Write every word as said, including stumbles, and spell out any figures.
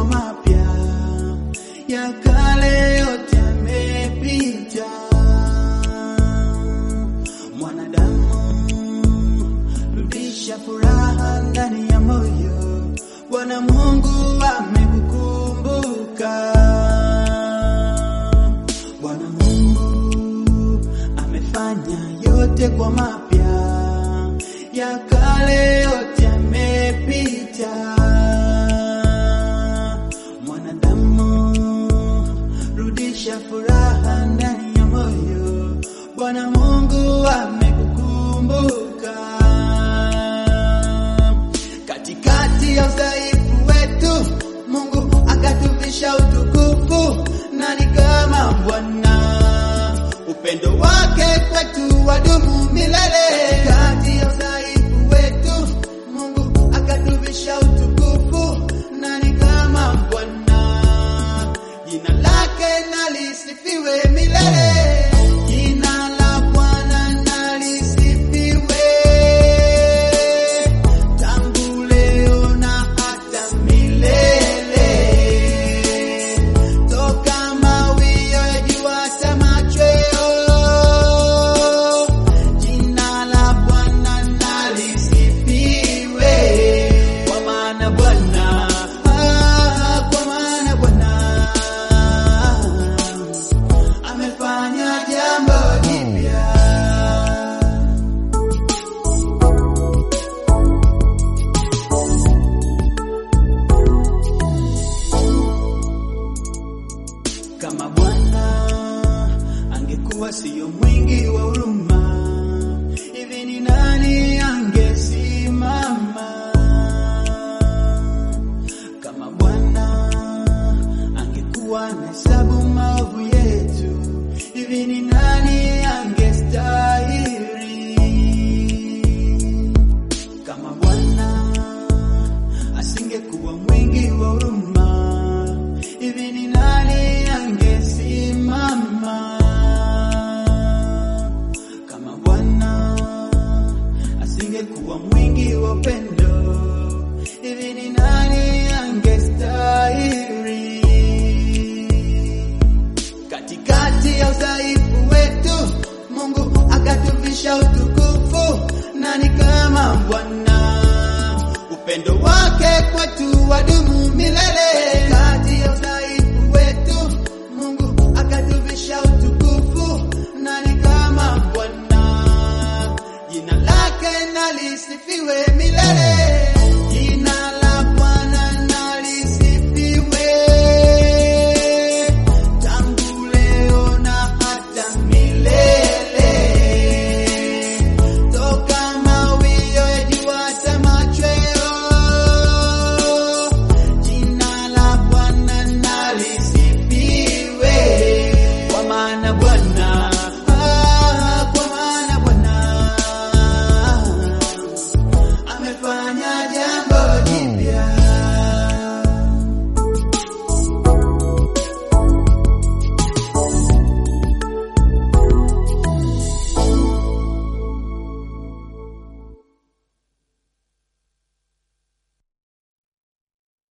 mapya, ya kale yote yamepita. Mwanadamu, rudisha furaha ndani ya moyo, Bwana Mungu amekukumbuka. Bwana Mungu amefanya yote kwa mapya, ya kale yote yamepita. Mwanadamu, rudisha furaha ndani ya moyo, Bwana Mungu amekukumbuka. Katikati ya udhaifu wetu, Mungu akatuvisha utukufu. Nani kama Bwana? Upendo wake kwetu wadumu milele. Katikati ya udhaifu wetu, Mungu akatuvisha utukufu. Nani kama Bwana? Jina lake nalisifiwe milele. Jina la Bwana nalisifiwe, tangu leo na hata milele. Toka mawio ya jua hata machweo, jina la Bwana nalisifiwe. Kwa maana Bwana, ah, kwa maana Bwana amefanya jambo jipya. Kama Bwana angekuwa siyo mwingi wa huruma, hivi ni nani angesimama? Kama Bwana angekuwa na hesabu maovu yetu, hivi ni nani angestahili? Kama Bwana asingekuwa mwingi wa huruma, hivi ni nani angesimama? Kama Bwana asingekuwa mwingi wa upendo, hivi ni nani angestahili? Katikati ya udhaifu wetu, Mungu akatuvisha utukufu. Nani kama Bwana? Upendo wake kwetu wadumu milele.